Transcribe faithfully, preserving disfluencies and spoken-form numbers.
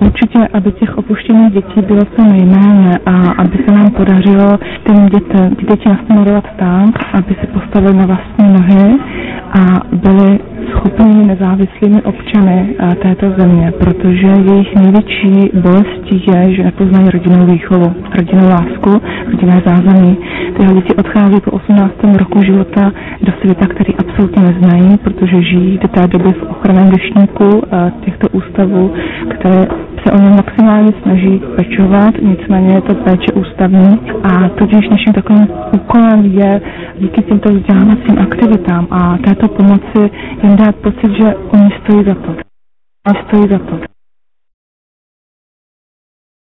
Určitě, aby těch opuštěných dětí bylo co nejméně a aby se nám podařilo těm dětem, ty děti nasměrovat tak, aby se postavili na vlastní nohy a byli schopnými nezávislými občany této země, protože jejich největší bolestí je, že nepoznají rodinnou výchovu, rodinnou lásku, rodinné zázemí. Tyhle děti odchází po osmnáctém roku života do světa, který absolutně neznají, protože žijí do té doby v ochranném deštníku těchto ústavů, které se o ně maximálně snaží pečovat, nicméně je to péče ústavní a tudíž naším takovým úkolem je díky těmto vzdělávacím aktivitám a této pomoci jim dát pocit, že oni stojí za to. Oni stojí za to.